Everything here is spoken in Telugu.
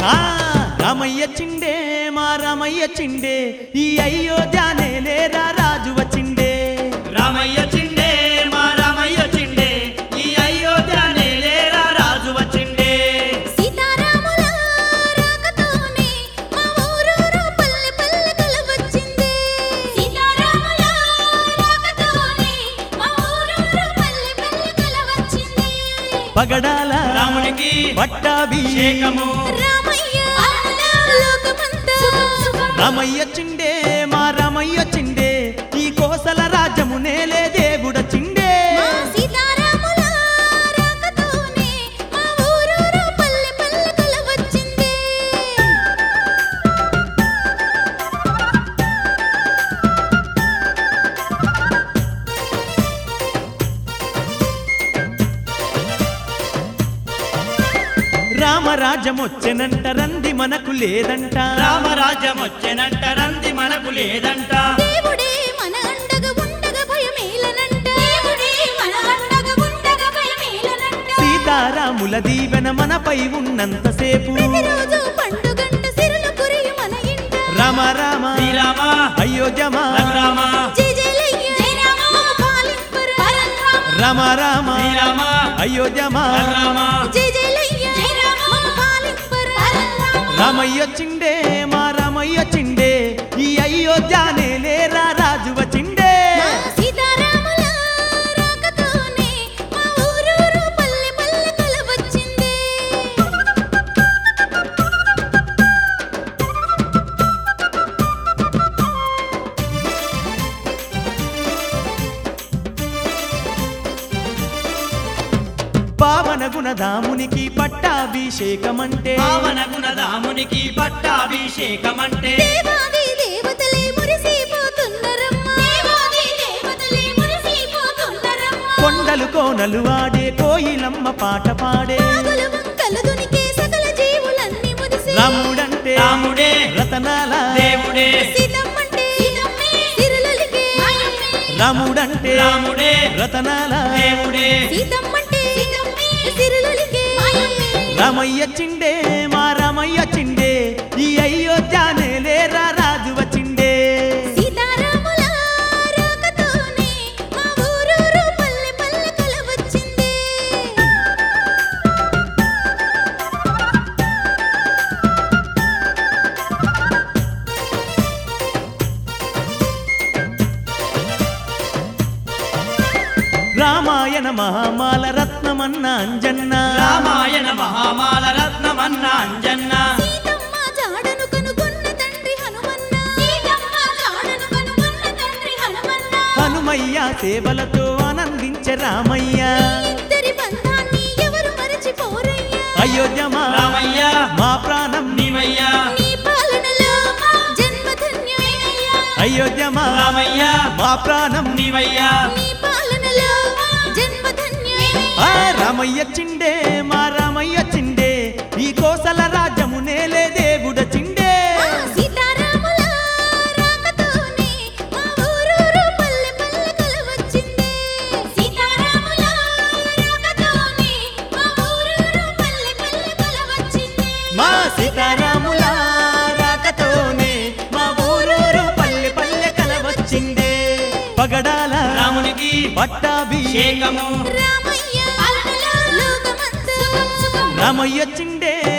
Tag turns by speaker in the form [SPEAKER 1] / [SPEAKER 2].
[SPEAKER 1] రామయ్య చిండే మా రామయ్య చిండే ఈ అయోధ్య నేలేరా రాజు వచ్చిండే
[SPEAKER 2] రామయ్య చిండే మా రామయ్య చిండే ఈ అయోధ్య నేలేరా రాజు వచ్చిండే
[SPEAKER 3] సీతారాముల రాకతోనే మా ఊరూరు పల్లె పల్లె కలవచ్చిందే సీతారాముల రాకతోనే మా ఊరూరు పల్లె పల్లె కలవచ్చిందే
[SPEAKER 1] పగడాల
[SPEAKER 2] రామునికి
[SPEAKER 1] పట్టాభిషేకము
[SPEAKER 3] రామయ్య లోకమంతా
[SPEAKER 1] రామయ్య చిండే మా రామయ్య చిండే ఈ కోసల రాజ్యము నేలే దేవుడ చిండే
[SPEAKER 3] మా సీతారాముల రాకతోనే మా ఊరూరు పల్లె పల్లె కలవచ్చిందే
[SPEAKER 1] రామరాజ్యమొచ్చెనంట రంది మనకు లేదంట
[SPEAKER 2] రామరాజ్యం వచ్చెనంట రంది మనకు లేదంట
[SPEAKER 3] దేవుడే మన అండగా ఉండగా భయమేలనంట దేవుడే మన అండగా ఉండగా భయమేలనంట
[SPEAKER 1] సీతారాముల దీవెన మనపై ఉన్నంతసేపు
[SPEAKER 3] ప్రతిరోజు పండుగంట సిరులు కురియు మన ఇంట
[SPEAKER 1] రామ రామ
[SPEAKER 2] శ్రీరామ
[SPEAKER 1] అయోధ్యమా
[SPEAKER 2] రఘురామ
[SPEAKER 3] జై జయలయ్య జై రామ మమ పాలింపర పరంధామ
[SPEAKER 1] రామ రామ
[SPEAKER 2] శ్రీరామ
[SPEAKER 1] అయోధ్యమా
[SPEAKER 2] రఘురామ
[SPEAKER 3] జై జయలయ్య జై రామ మమ పాలింపర పరంధామ
[SPEAKER 1] రామయ్య చిండే మా రామయ్య చిండే ఈ అయోధ్య నేలేరా రాజు వచ్చిండే
[SPEAKER 3] మా సీతారాముల రాకతోనే మా ఊరూరు పల్లె పల్లె కలవచ్చిందే
[SPEAKER 1] పావన గుణధామునికి పట్టాభిషేకమంటే
[SPEAKER 2] పావన గుణధామునికి పట్టాభిషేకమంటే
[SPEAKER 3] దేవాది దేవతలే మురిసిపోతున్నరమ్మ దేవాది దేవతలే మురిసిపోతున్నరమ్మ
[SPEAKER 1] కొండలు కోనలు ఆడే కోయిలమ్మ పాట పాడే
[SPEAKER 3] నాగుల వంకలు దునికే సకల జీవులన్నీ మురిసే
[SPEAKER 1] రాముడంటే
[SPEAKER 2] రాముడే
[SPEAKER 1] రతనాల
[SPEAKER 2] దేవుడే
[SPEAKER 3] సీతమ్మంటే సీతమ్మే సిరులొలికే మాయమ్మే
[SPEAKER 1] రాముడంటే
[SPEAKER 2] రాముడే
[SPEAKER 1] రతనాల
[SPEAKER 2] దేవుడే
[SPEAKER 3] సీతమ్మంటే సీతమ్మే సిరులొలికే మాయమ్మే
[SPEAKER 1] రామయ్య చిండే మా రామయ్య చిండే ఈ అయోధ్య నేలేరా రాజు వచ్చిండే
[SPEAKER 3] సీతారాముల రాకతోనే మా ఊరూరు పల్లె పల్లె కలవచ్చిందే
[SPEAKER 1] రామాయణ మహామాల రత్నమన్న అంజన్న
[SPEAKER 2] రామాయణ మహామాల రత్నమన్న అంజన్న
[SPEAKER 3] సీతమ్మ జాడను కనుగొన్న తండ్రి హనుమన్న సీతమ్మ జాడను కనుగొన్న తండ్రి హనుమన్న
[SPEAKER 1] హనుమయ్య సేవలతో ఆనందించే రామయ్య
[SPEAKER 3] ఇద్దరి బంధాన్ని ఎవరు మరచిపోరయ్యా
[SPEAKER 1] అయోధ్యమా
[SPEAKER 2] రామయ్య
[SPEAKER 1] మా ప్రాణం
[SPEAKER 2] నీవయ్యా
[SPEAKER 3] నీ పాలనలో మా జన్మ ధన్యమేనయ్యా
[SPEAKER 1] అయోధ్యమా
[SPEAKER 2] రామయ్య
[SPEAKER 1] మా ప్రాణం
[SPEAKER 2] నీవయ్యా
[SPEAKER 3] నీ పాలనలో మా జన్మ ధన్యమేనయ్యా
[SPEAKER 1] రామయ్య చిండే మా రామయ్య చిండే ఈ కోసల రాజ్యము నేలే దేవుడ చిండే
[SPEAKER 3] మా సీతారాముల రాకతోనే మా ఊరూరు పల్లె పల్లె కలవచ్చిందే సీతారాముల రాకతోనే మా ఊరూరు పల్లె పల్లె కలవచ్చిందే
[SPEAKER 1] మా సీతారాముల రాకతోనే మా ఊరూరు పల్లె పల్లె కలవచ్చిందే పగడాల
[SPEAKER 2] రామునికి
[SPEAKER 1] పట్టాభిషేకము
[SPEAKER 2] శేఖము
[SPEAKER 3] రామయ్య పాలనలో లోకమంతా సుఖం సుఖం
[SPEAKER 1] రామయ్య చిండే